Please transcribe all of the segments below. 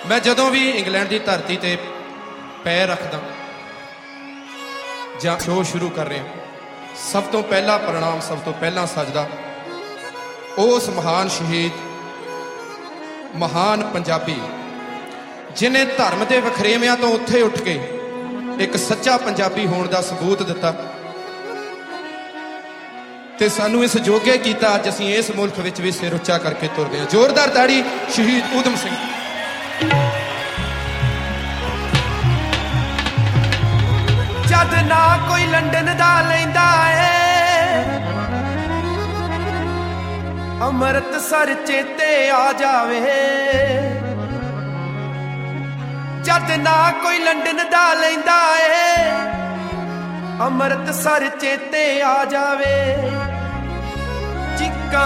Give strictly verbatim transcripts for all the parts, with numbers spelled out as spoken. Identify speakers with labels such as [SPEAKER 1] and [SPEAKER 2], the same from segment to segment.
[SPEAKER 1] मैं जदों भी इंग्लैंड की धरती ते पैर रखदा जां शो शुरू कर रहे हैं, सब तो पहला प्रणाम, सब तो पहला सजदा उस महान शहीद, महान पंजाबी जिन्हें धर्म के वखरेवियां तो उत्थे उठ के एक सच्चा पंजाबी होने का सबूत दिता ते सानू इस जोगे किया। अज असीं इस मुल्क विच भी सिर उच्चा करके तुरदे हां। जोरदार ताड़ी शहीद ऊधम सिंह।
[SPEAKER 2] जद ना कोई लंडन दा लैंदा है, अमृतसर चेते आ जावे। जद ना कोई लंडन दा लैंदा है, अमृतसर चेते आ जावे। चिक्कां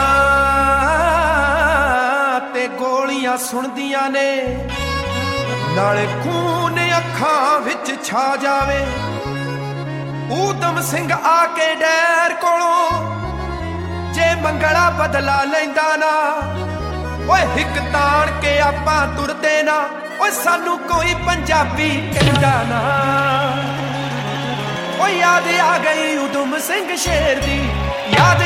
[SPEAKER 2] ते गोलियां सुनदियां ने, नाले खून अखां विच छा जावे। ऊधम सिंह आके डैर कोलों जे मंगला बदला लैंदा ना, ओए हिक ताण के आपां तुरदे ना, ओए सानू कोई पंजाबी कहंदा ना। ओ याद आ गई ऊधम सिंह शेर दी, याद